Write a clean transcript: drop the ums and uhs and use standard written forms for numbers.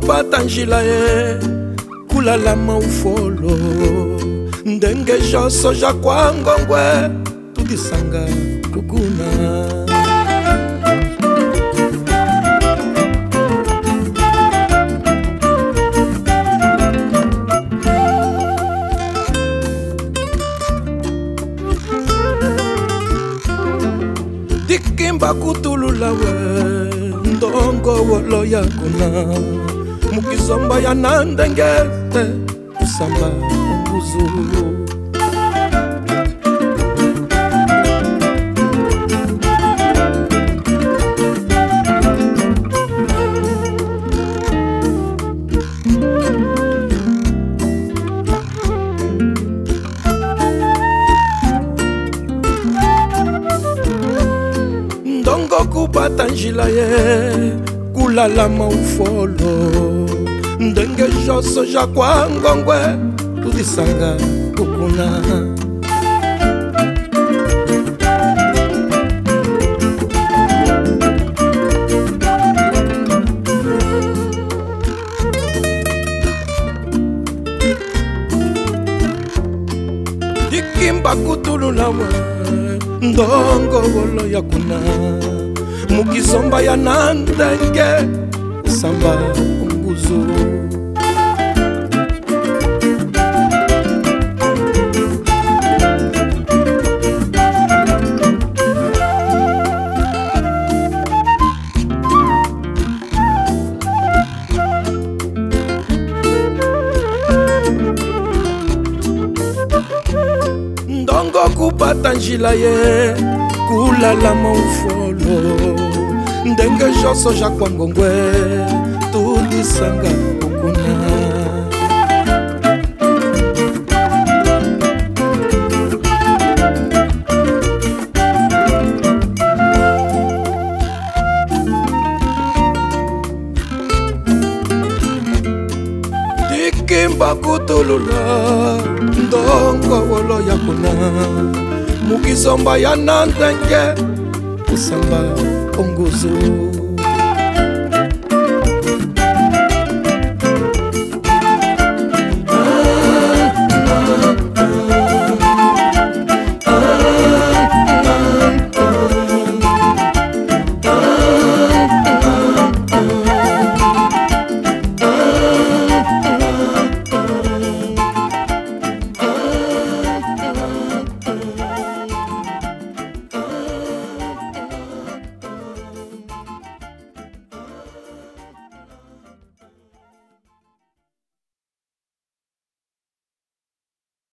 kupata njila ye kulala maufolo ndenge joso ja kwa ngongwe tudisanga kukuna dikimba kutulula we ndongo wolo ya kuna mukizomba ya nandengete usamba nguzu ndongo kupata njila ye kulala maufolo ndenge joso ja kwa ngongwe tudisanga kukuna dikimba kutulula we ndongo wolo ya kuna mukizomba ya nandenge samba nguzu ndongo kupata njila ye kulala maufolo ndenge joso ja kwa ngongwe tudisanga kukuna dikimba kutulula ndongo wolo ya kuna mukizomba ya nandenge usamba onguzu